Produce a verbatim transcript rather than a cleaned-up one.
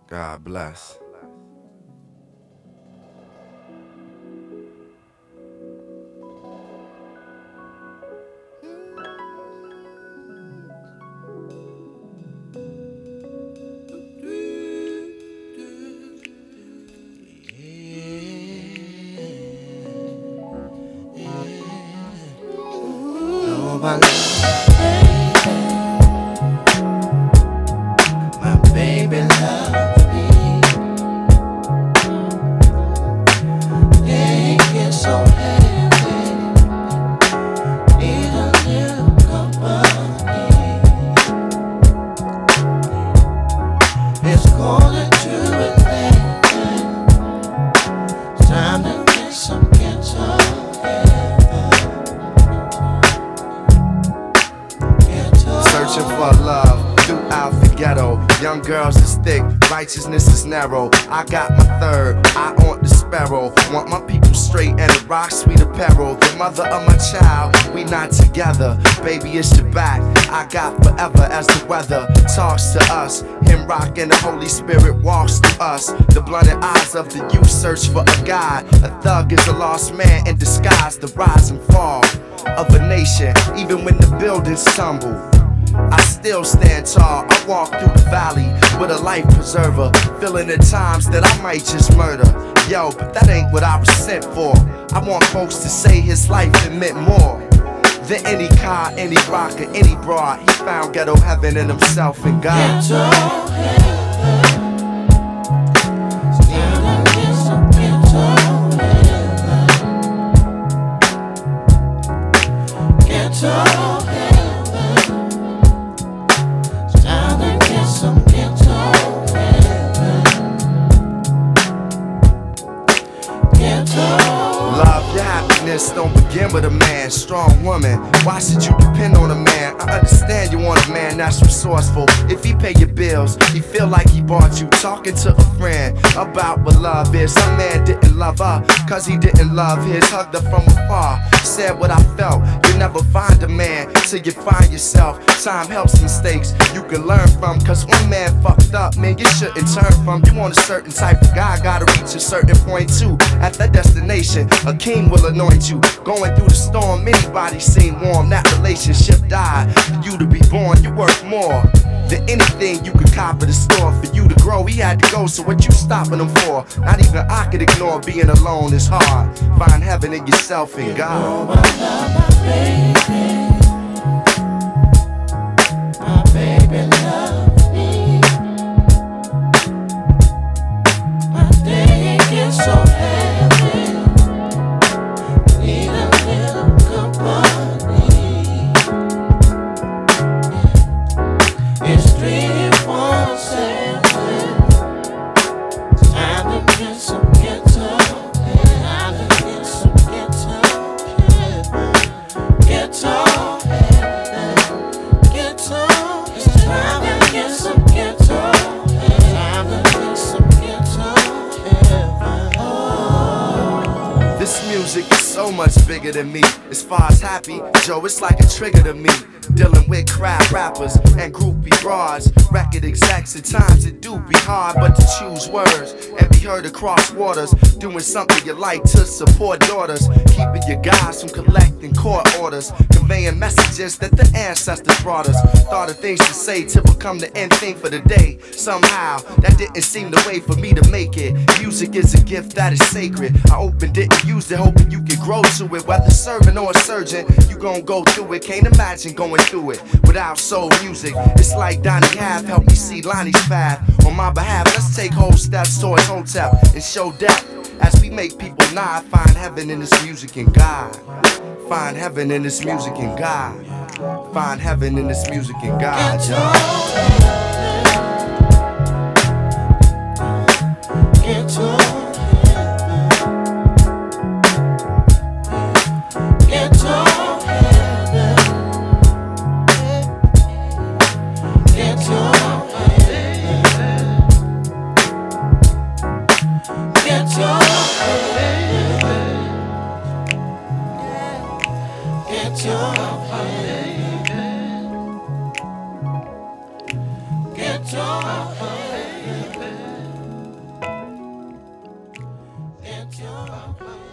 God bless. Oh, my love, my baby loves me. They get so heavy, need a little company. It's calling to Atlanta. It's time to get some guitar. Searching for love throughout the ghetto. Young girls is thick, righteousness is narrow. I got my third eye on the sparrow. Want my people straight and the rock sweet apparel. The mother of my child, we not together. Baby, it's your back. I got forever as the weather talks to us. Him rock and the Holy Spirit walks through us. The blinded eyes of the youth search for a guide. A thug is a lost man in disguise. The rise and fall of a nation, even when the buildings tumble, I still stand tall. I walk through the valley with a life preserver, feeling the times that I might just murder. Yo, but that ain't what I was sent for. I want folks to say his life it meant more than any car, any rock, or any broad. He found ghetto heaven in himself and God. Ghetto heaven. Love, your happiness don't begin with a man. Strong woman, why should you depend on a man? I understand you want a man that's resourceful. If he pay your bills, he feel like he bought you. Talking to a friend about what love is. Some man didn't love her, cause he didn't love his. Hugged her from afar, said what I felt. You never find a man till you find yourself. Time helps mistakes you can learn from. Cause one man fucked up, man, you shouldn't turn from. You want a certain type of guy, gotta reach a certain point too. At that destination, a king will anoint you. Going through the storm, anybody seem warm. That relationship died. For you to be born, you worth more than anything you could cop at the store. For you to grow, he had to go, so what you stopping him for? Not even I could ignore being alone is hard. Find heaven in yourself and God. You know I love my baby. My baby loves me. My day gets so heavy, need a little company. It's three one seven. Time to get some guitar. Time to get some guitar. Guitar. Guitar. It's time to get some guitar. Time to get some guitar. This music is so much bigger than me. As far as happy, Joe, it's like a trigger to me. Dealing with crowd rappers and groupie broads, record execs, at times it do be hard, but to choose words and be heard across waters, doing something you like to support daughters, keeping your guys from collecting court orders, conveying messages that the ancestors brought us. Thought of things to say to become the end thing for the day. Somehow that didn't seem the way for me to make it. Music is a gift that is sacred. I opened it and used it, hoping you could grow to it. Whether serving or a surgeon, you gon' go through it. Can't imagine going through it without soul music. It's like Donnie Half helped me see Lonnie's path. On my behalf, let's take whole steps towards Hotep and show depth as we make people nod. Find heaven in this music and God. Find heaven in this music and God. Find heaven in this music and God. Get to Get your can't buy.